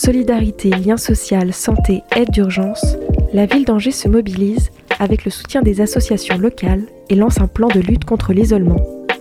Solidarité, lien social, santé, aide d'urgence, la ville d'Angers se mobilise avec le soutien des associations locales et lance un plan de lutte contre l'isolement.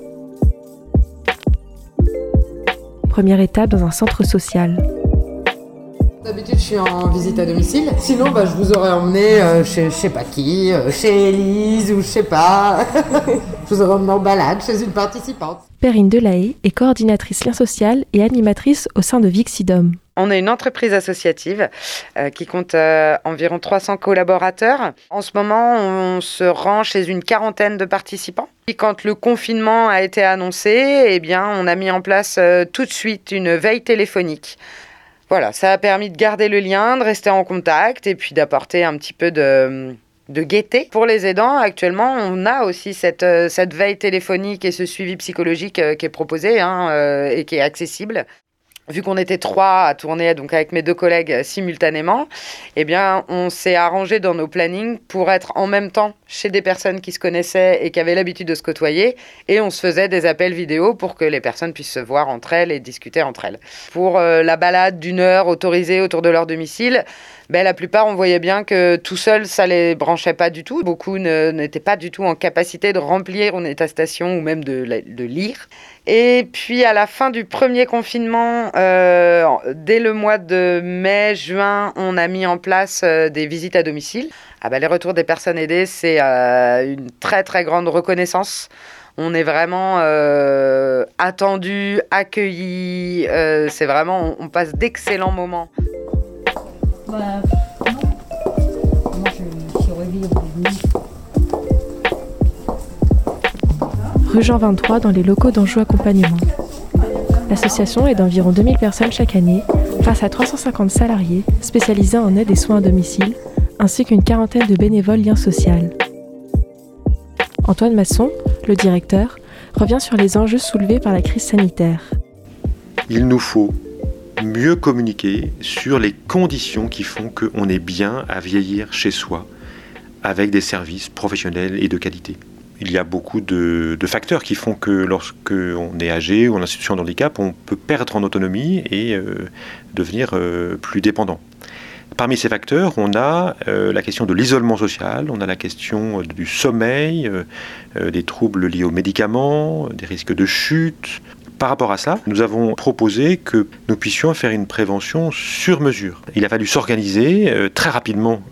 Première étape dans un centre social. D'habitude, je suis en visite à domicile. Sinon, je vous aurais emmené chez je sais pas qui, chez Élise ou je sais pas. Je vous aurais emmené en balade chez une participante. Perrine Delahaye est coordinatrice lien social et animatrice au sein de Vixidom. On est une entreprise associative qui compte environ 300 collaborateurs. En ce moment, on se rend chez une quarantaine de participants. Et quand le confinement a été annoncé, on a mis en place tout de suite une veille téléphonique. Voilà, ça a permis de garder le lien, de rester en contact et puis d'apporter un petit peu de gaieté. Pour les aidants, actuellement, on a aussi cette veille téléphonique et ce suivi psychologique qui est proposé et qui est accessible. Vu qu'on était 3 à tourner donc avec mes 2 collègues simultanément, on s'est arrangé dans nos plannings pour être en même temps chez des personnes qui se connaissaient et qui avaient l'habitude de se côtoyer. Et on se faisait des appels vidéo pour que les personnes puissent se voir entre elles et discuter entre elles. Pour la balade d'1 heure autorisée autour de leur domicile, la plupart, on voyait bien que tout seul, ça les branchait pas du tout. Beaucoup n'étaient pas du tout en capacité de remplir une attestation ou même de lire. Et puis, à la fin du premier confinement, dès le mois de mai, juin, on a mis en place des visites à domicile. Les retours des personnes aidées, c'est une très, très grande reconnaissance. On est vraiment attendus, accueillis. C'est vraiment, on passe d'excellents moments. Non. Moi, je suis revenue au bout. Rue Jean 23, dans les locaux d'Anjou Accompagnement. L'association aide environ 2000 personnes chaque année, face à 350 salariés spécialisés en aide et soins à domicile, ainsi qu'une quarantaine de bénévoles lien social. Antoine Masson, le directeur, revient sur les enjeux soulevés par la crise sanitaire. Il nous faut mieux communiquer sur les conditions qui font qu'on est bien à vieillir chez soi, avec des services professionnels et de qualité. Il y a beaucoup de facteurs qui font que lorsqu'on est âgé ou en situation de handicap, on peut perdre en autonomie et devenir plus dépendant. Parmi ces facteurs, on a la question de l'isolement social, on a la question du sommeil, des troubles liés aux médicaments, des risques de chute. Par rapport à ça, nous avons proposé que nous puissions faire une prévention sur mesure. Il a fallu s'organiser très rapidement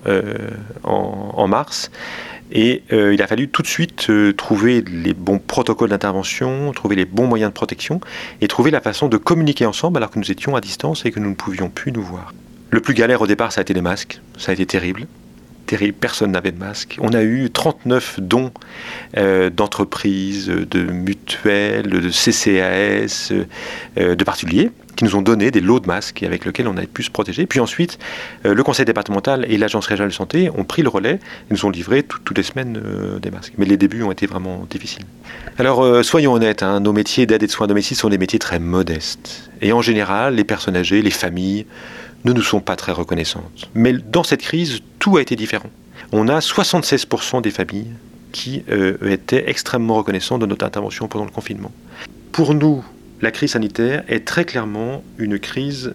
en mars. Et il a fallu tout de suite trouver les bons protocoles d'intervention, trouver les bons moyens de protection et trouver la façon de communiquer ensemble alors que nous étions à distance et que nous ne pouvions plus nous voir. Le plus galère au départ, ça a été les masques. Ça a été terrible. Personne n'avait de masque. On a eu 39 dons d'entreprises, de mutuelles, de CCAS, de particuliers qui nous ont donné des lots de masques avec lesquels on a pu se protéger. Puis ensuite, le conseil départemental et l'agence régionale de santé ont pris le relais et nous ont livré toutes les semaines des masques. Mais les débuts ont été vraiment difficiles. Alors, soyons honnêtes, nos métiers d'aide et de soins à domicile sont des métiers très modestes. Et en général, les personnes âgées, les familles, ne nous sont pas très reconnaissantes. Mais dans cette crise, tout a été différent. On a 76% des familles qui étaient extrêmement reconnaissantes de notre intervention pendant le confinement. Pour nous, la crise sanitaire est très clairement une crise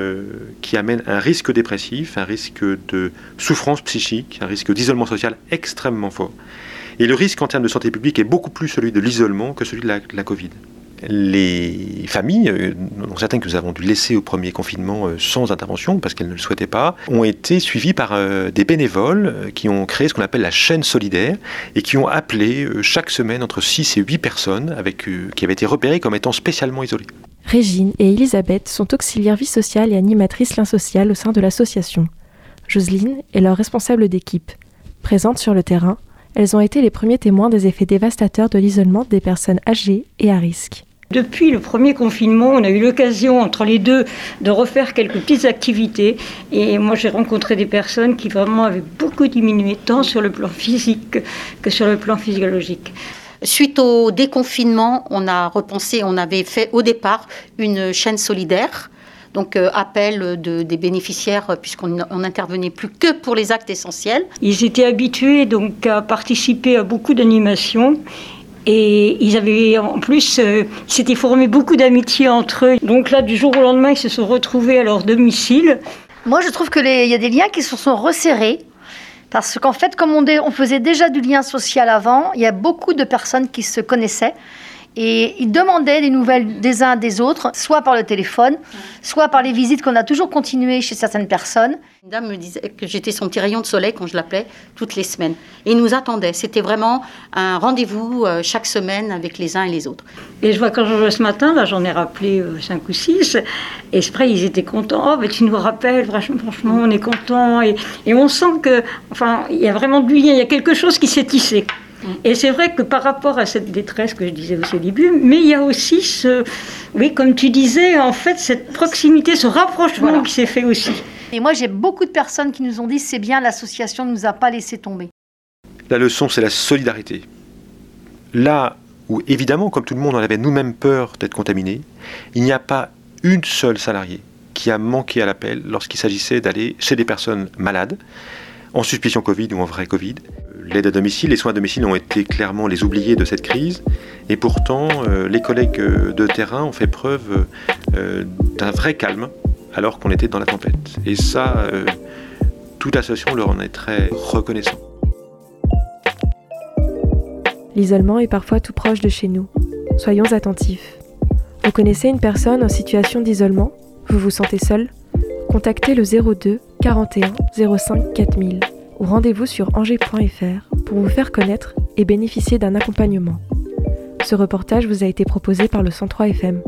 qui amène un risque dépressif, un risque de souffrance psychique, un risque d'isolement social extrêmement fort. Et le risque en termes de santé publique est beaucoup plus celui de l'isolement que celui de la Covid. Les familles, dont certaines que nous avons dû laisser au premier confinement sans intervention parce qu'elles ne le souhaitaient pas, ont été suivies par des bénévoles qui ont créé ce qu'on appelle la chaîne solidaire et qui ont appelé chaque semaine entre 6 et 8 personnes qui avaient été repérées comme étant spécialement isolées. Régine et Elisabeth sont auxiliaires vie sociale et animatrices lien social au sein de l'association. Jocelyne est leur responsable d'équipe. Présente sur le terrain, elles ont été les premiers témoins des effets dévastateurs de l'isolement des personnes âgées et à risque. Depuis le premier confinement, on a eu l'occasion entre les deux de refaire quelques petites activités. Et moi, j'ai rencontré des personnes qui vraiment avaient beaucoup diminué, tant sur le plan physique que sur le plan physiologique. Suite au déconfinement, on a repensé, on avait fait au départ une chaîne solidaire. Donc appel des bénéficiaires puisqu'on n'intervenait plus que pour les actes essentiels. Ils étaient habitués donc à participer à beaucoup d'animations. Et ils avaient, en plus, s'étaient formés beaucoup d'amitié entre eux. Donc là, du jour au lendemain, ils se sont retrouvés à leur domicile. Moi, je trouve qu'il y a des liens qui se sont resserrés. Parce qu'en fait, comme on faisait déjà du lien social avant, il y a beaucoup de personnes qui se connaissaient. Et ils demandaient des nouvelles des uns des autres, soit par le téléphone, soit par les visites qu'on a toujours continuées chez certaines personnes. Une dame me disait que j'étais son petit rayon de soleil, quand je l'appelais, toutes les semaines. Et ils nous attendaient. C'était vraiment un rendez-vous chaque semaine avec les uns et les autres. Et je vois quand ce matin, là, j'en ai rappelé 5 ou 6. Et après, ils étaient contents. Oh, ben, tu nous rappelles, franchement, on est contents. Et on sent que, enfin, il y a vraiment du lien. Il y a quelque chose qui s'est tissé. Et c'est vrai que par rapport à cette détresse que je disais au début, mais il y a aussi oui, comme tu disais, en fait, cette proximité, ce rapprochement qui s'est fait aussi. Et moi, j'ai beaucoup de personnes qui nous ont dit, c'est bien, l'association ne nous a pas laissé tomber. La leçon, c'est la solidarité. Là où, évidemment, comme tout le monde, on avait nous-mêmes peur d'être contaminés, il n'y a pas une seule salariée qui a manqué à l'appel lorsqu'il s'agissait d'aller chez des personnes malades, en suspicion Covid ou en vrai Covid. L'aide à domicile, les soins à domicile ont été clairement les oubliés de cette crise. Et pourtant, les collègues de terrain ont fait preuve d'un vrai calme alors qu'on était dans la tempête. Et ça, toute l'association leur en est très reconnaissant. L'isolement est parfois tout proche de chez nous. Soyons attentifs. Vous connaissez une personne en situation d'isolement ? Vous vous sentez seul ? Contactez le 02 41 05 4000 ou rendez-vous sur angers.fr pour vous faire connaître et bénéficier d'un accompagnement. Ce reportage vous a été proposé par le 103 FM.